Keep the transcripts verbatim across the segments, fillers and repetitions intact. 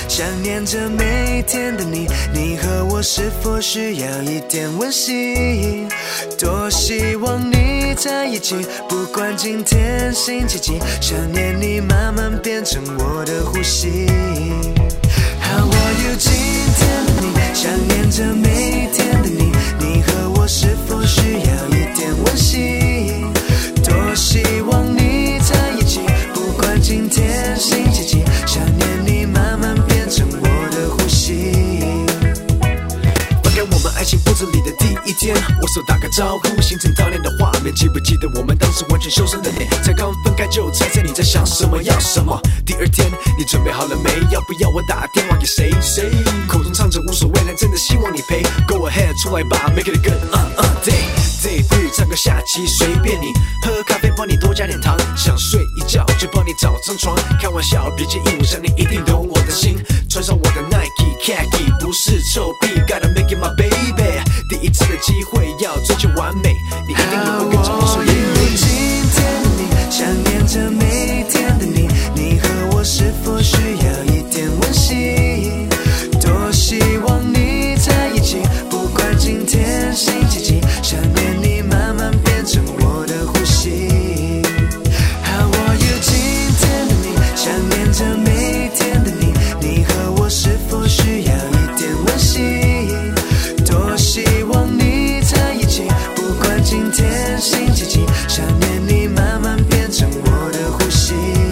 想念着每天的你，你和我是否需要一点温馨？多希望你在一起，不管今天星期几，想念你慢慢变成我的呼吸。How are you？ 今天的你，想念着每天的你，你和我是否需要一点温馨？多希望你在一起，不管今天星期几，想念你慢慢变成我的呼吸。翻开我们爱情簿子里的第一天，握手打个招呼，形成悼念的画面。记不记得我们当时完全羞涩的脸？才刚分开就猜猜你在想什么，要什么？第二天你准备好了没？要不要我打电话给谁？谁口中唱着无所谓，但真的希望你陪。Go ahead， 出来吧 ，Make it a good uh uh day day three， 唱个下棋随便你，喝咖啡帮你多加点糖，想睡一觉就帮你找张床。开玩笑，别介意，我想你一定懂我的心。穿上我的 Nike Khaki， 不是臭屁 ，Gotta make it my baby。第一次的机会要追求完美，你一定能够跟着我说耶。今天的你，想念着每天的你，你和我是否需要一点温馨？多希望你在一起，不管今天星期几，想念你慢慢变成我的呼吸。How are you？ 今天的你，想念着每天的你，你和我是否需要一点温馨？多希望你在一起，不管今天星期几，想念你慢慢变成我的呼吸。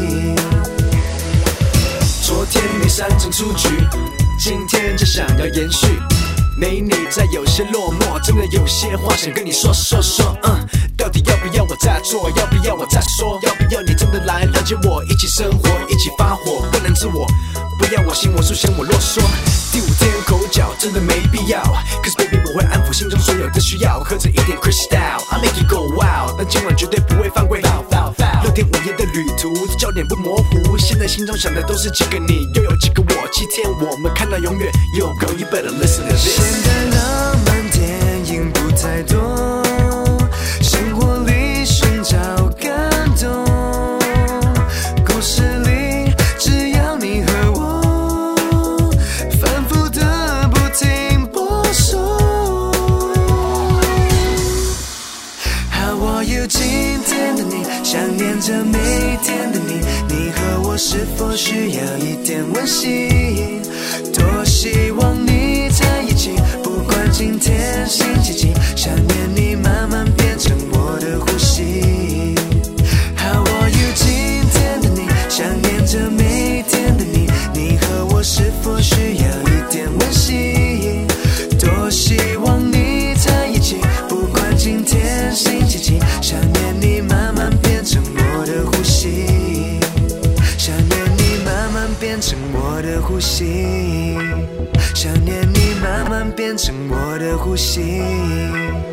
昨天没三成出局，今天就想要延续。没你在有些落寞，真的有些话想跟你说说说。嗯，到底要不要我再做？要不要我再说？要不要你真的来了解我？一起生活，一起发火，不能自我，不要我行我素，嫌我啰嗦。第五天口角真的没必要 ，Cause baby 我会安抚心中所有的需要，喝着一点 Crystal，I make it go wild， 但今晚绝对不会犯规。六天五夜的旅途，焦点不模糊，现在心中想的都是几个你，又有几个我，七天我们看到永远。Yo girl you better listen to this。现在浪漫电影不太多，生活里寻找感动，故事里只要你和我，反复的不停播送。How are you？ 今天的你，想念着每天的你，你和我是否需要一点温馨？多希望你在一起，不管今天星期几，想念你慢慢变成我的呼吸。How are you？ 今天的你，想念着每天的你，你和我是否需要一点温馨？多希望你在一起，不管今天星期几，想念你慢慢变成我的呼吸。想念你慢慢变成我的呼吸，想念你慢慢变成我的呼吸。